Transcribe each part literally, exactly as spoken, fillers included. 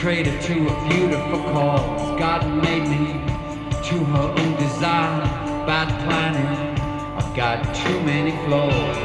traitor to a beautiful cause. God made me to her own design. Bad planning, I've got too many flaws.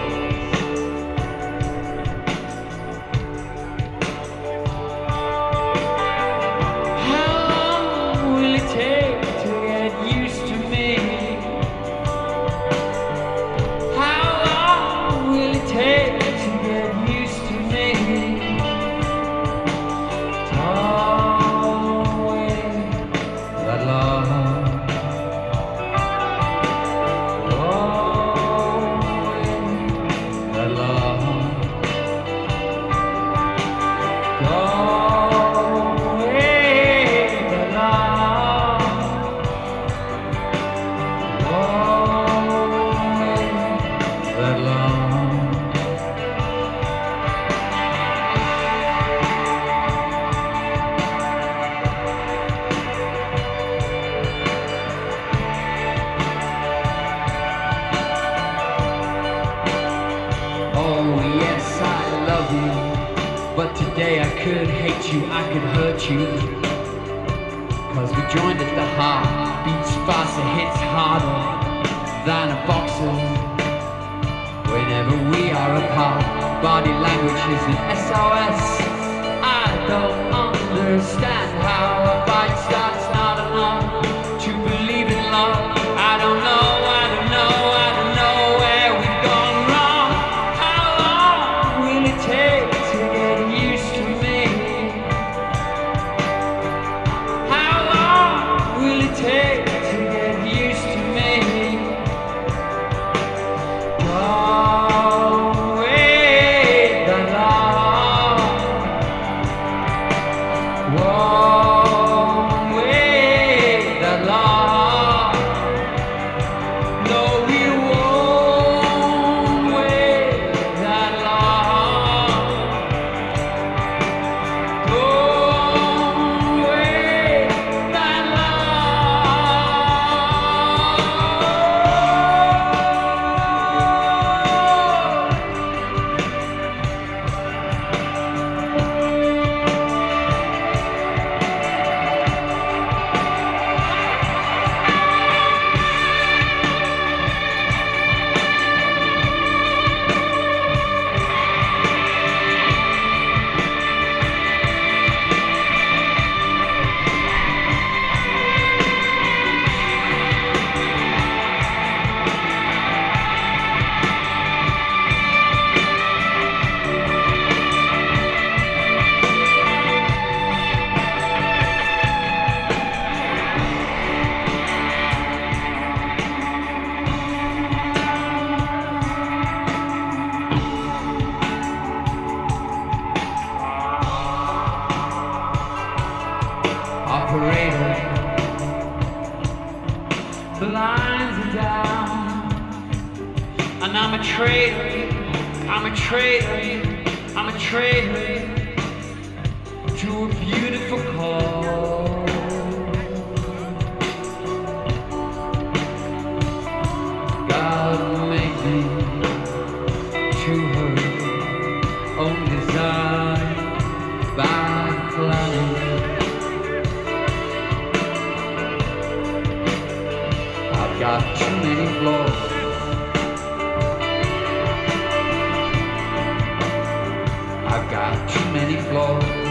But today I could hate you, I could hurt you, cause we joined at the heart. Beats faster, hits harder than a boxer. Whenever we are apart, body language is an S O S. I don't understand how a fight starts not enough to believe in love. I don't know, I don't know, I don't know where we've gone wrong. How long will it take to get used to me? How long will it take to get used to me? Don't wait that long. Won't wait that long. No, we won't wait that long. Don't wait that operator, the lines are down, and I'm a traitor, I'm a traitor, I'm a traitor to a beautiful cause. God made me to her own design, bad planning. I've got too many flaws. I've got too many flaws.